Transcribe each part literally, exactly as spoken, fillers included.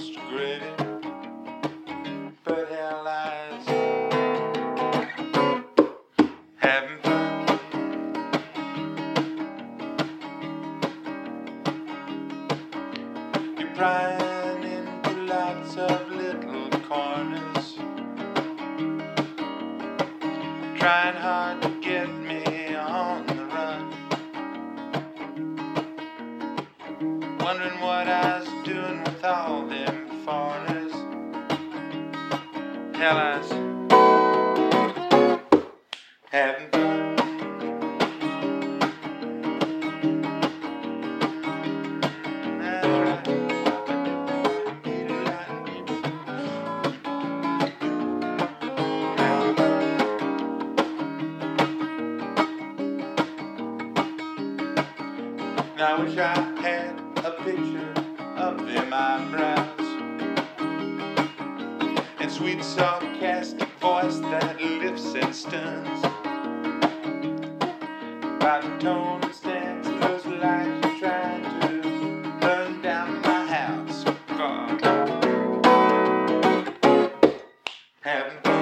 extra gravy, but hell lies having fun. You're prying into lots of little corners, trying hard to get me on the run, wondering what I was doing with all them foreigners. Hell, I was having fun. That's right. Now I wish I had a picture of them eyebrows and sweet sarcastic voice that lifts and stuns. By the tone and stance, goes like you're trying to burn down my house. Fuck. Having fun.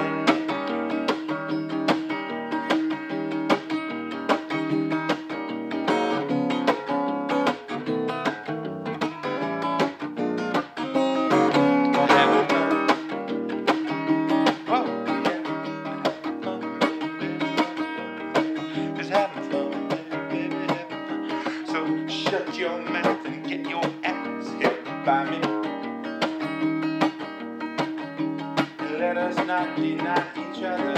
Shut your mouth and get your ass hit by me. And let us not deny each other